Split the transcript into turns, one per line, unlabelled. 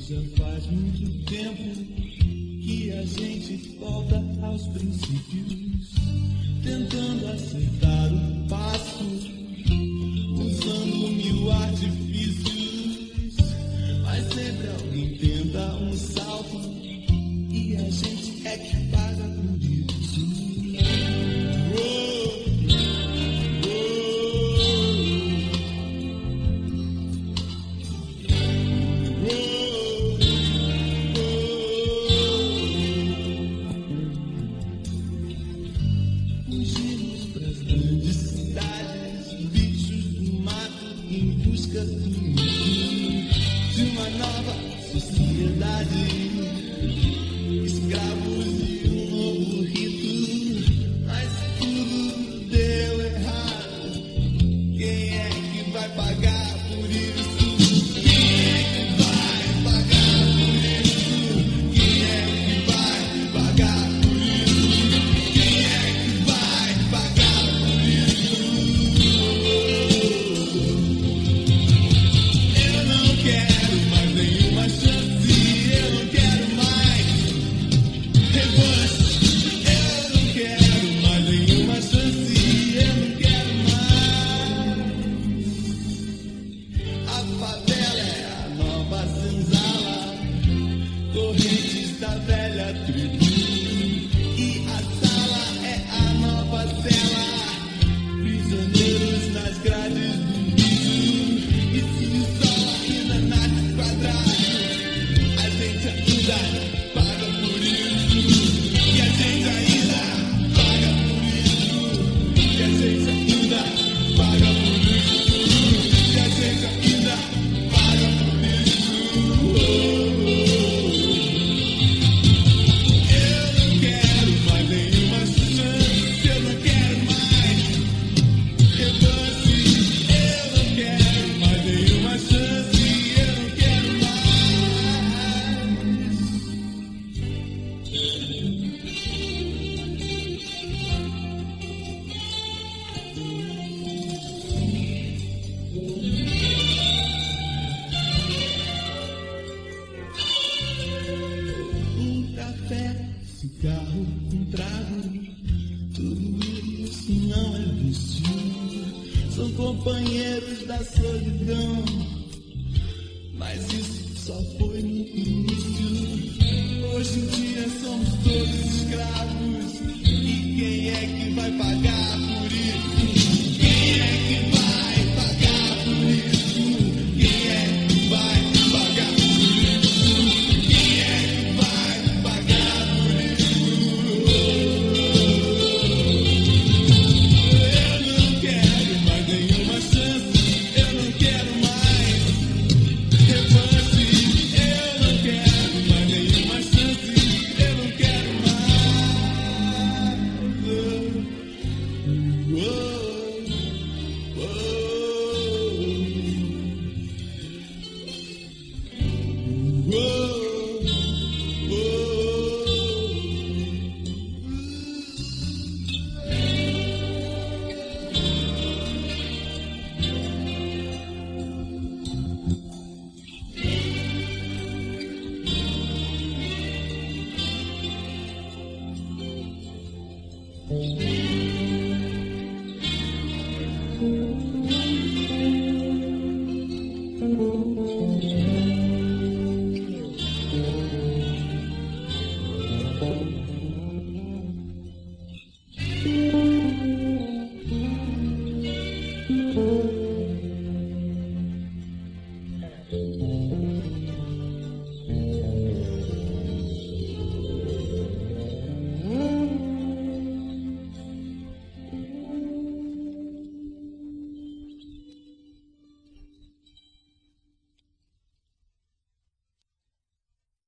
Já faz muito tempo que a gente volta aos princípios, tentando acertar o passo, usando mil artifícios, mas sempre alguém tenta um salto e a gente é que paga por isso. Fugimos pras grandes cidades, bichos do mato em busca de uma nova sociedade, escravos de um novo rito, mas tudo deu errado. Quem é que vai pagar por isso? Quem é que vai pagar por isso? Quem é que vai pagar por isso? Quem é que vai pagar por isso? Eu não quero mais nenhuma chance, eu não quero mais revanche. Eu não quero mais nenhuma chance, eu não quero mais. A favela é a nova senzala, correntes da velha tribo, e a sala é a nova cela, prisioneiros nas grades do bicho. E se o sol ainda nasce quadrado, a gente ainda paga por isso. E a gente ainda paga por isso. E a gente ainda paga por isso. E a gente ainda paga por isso. Eu não quero mais nenhuma chance, eu não quero mais revanche. Eu não quero mais nenhuma chance, eu não quero mais. Um café, cigarro, um trago, tudo isso não é vício. São companheiros da solidão, mas isso só foi no início. Hoje em dia somos todos escravos, e quem é que vai pagar por isso? Quem é que vai pagar por isso? Quem é que vai pagar por isso? Quem é que vai pagar por isso? Eu não quero mais nenhuma chance, eu não quero mais revanche. Eu não quero mais nenhuma chance, eu não quero mais.